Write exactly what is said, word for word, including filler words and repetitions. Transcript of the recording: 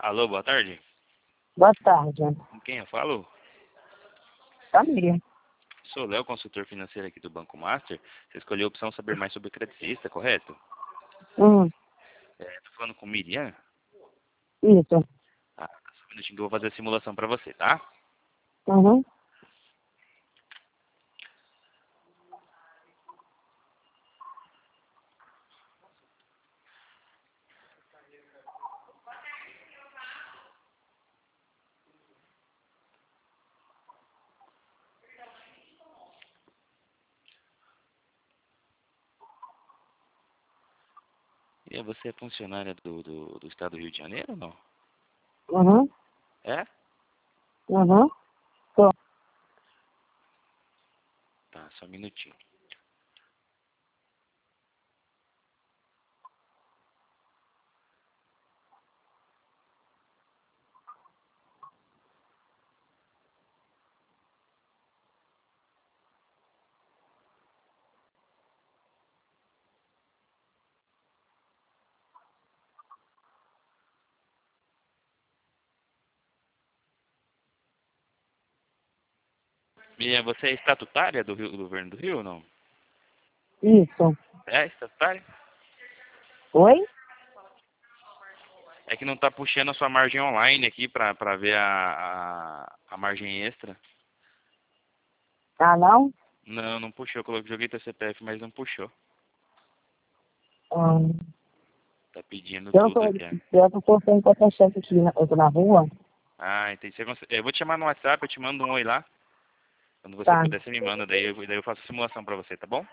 Alô, boa tarde. Boa tarde. Com quem eu falo? Família. Sou Léo, consultor financeiro aqui do Banco Master. Você escolheu a opção saber mais sobre credicista, correto? Hum, É, tô falando com Miriam. isso. Ah, só um minutinho que eu vou fazer a simulação pra você, tá? Uhum. E você é funcionária do, do, do estado do Rio de Janeiro ou não? Uhum. É? Uhum. Tô. Tá, só um minutinho. Miriam, você é estatutária do, Rio, do governo do Rio ou não? Isso. É estatutária? Oi? É que não tá puxando a sua margem online aqui pra, pra ver a, a, a margem extra. Ah, não? Não, não puxou. Eu coloquei, joguei teu C P F, mas não puxou. Hum. Tá pedindo Eu tudo tô, aqui. eu tô postando com a chefe aqui, na- eu tô na rua. Ah, entendi. Você cons- Eu vou te chamar no WhatsApp, eu te mando um oi lá. Quando você Tá. puder, você me manda. Daí eu, daí eu faço a simulação pra você, tá bom?